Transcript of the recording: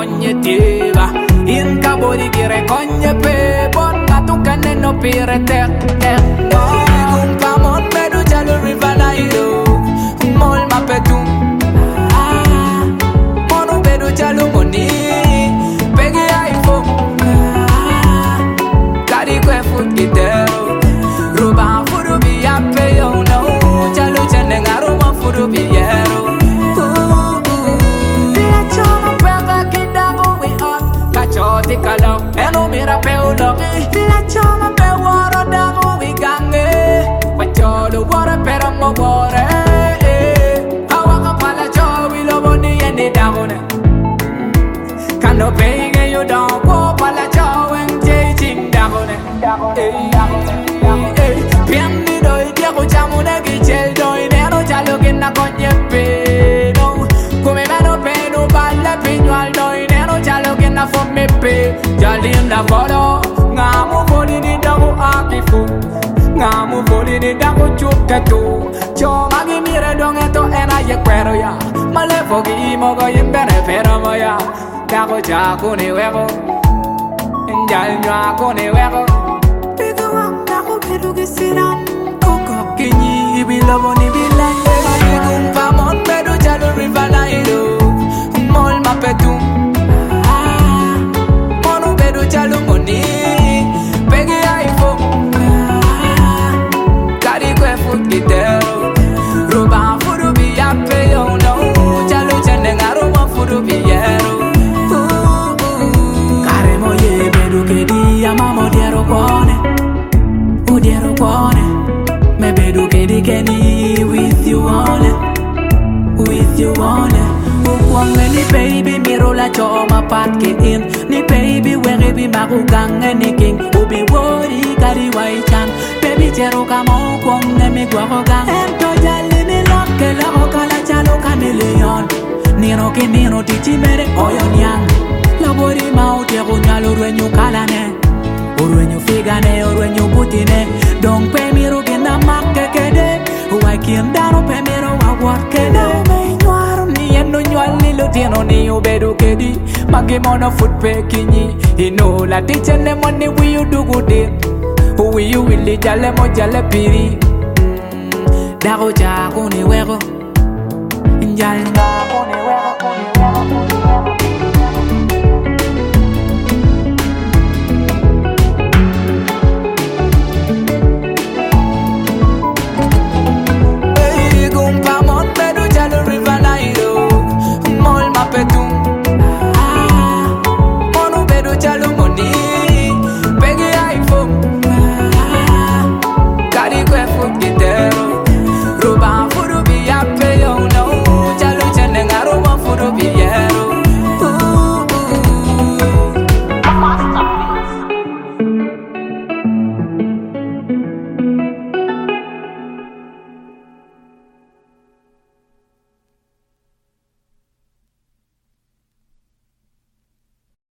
konye teba in kabori gire konye pe bon matukane no pire tek kumkamon medu jalo river nailo mol mapetum mono bedu jalo moni pegi iPhone kari kwe foot gitero ruba furu bi ape yo no jalo chende ngaro ma furu bi yero Choti kalau, eno mira peulo. La chama pe waro dago wigange. Pacholo waro pero mo wore. Awaka pala chowi lobo ni eni dago ne. Kano pege you don't go pala chowi nje ching dago ne. Piandi doi diago chamu ne gichel doi nero chalo kina konye pe no. Come mano pe no pala piñual doi nero chalo kina for me pe. Jalim da volo, ngamu voli ni dago akifu, ngamu voli ni dago chuketu. Choma gi mire dong eto ena ye kwero ya, malevo gi mogo yimbene pero moya. Dago jago ni wego, njal nyako ni wego. Pido wang dago kedu gisiran, koko kinyi ibilobo ni bilanye. Kumpa mon bedu jalo river nailo, mol mapetum. Jalo moni, pegi iPhone, kari kwe foot gitero, ruba furu bi ape yo no, jalo chende ngaro ma furu bi yero. Kare mo ye bedu kedi amamo diero kone, me bedu kedi keni with you on it. Wange ni baby mirola choma patke in ni baby wege bi makugange ni king ubi wori kari waichan baby chero kamo konge mi gwakogang ento jali ni loke la okala chalo kameleon nino ki nino tichi mere oyo nyang labori mauti ya kunyalo urwenyu kalane urwenyu figane urwenyu butine dong pe miro gina makke kede uwaikim daro pe miro wawak kede no nyali lo tieno ni ubedu kedi magi mono foot pe kinyi ino la teacher ne money we you do good we you will jale mo jale piri dago ja ko ni wego njal na ko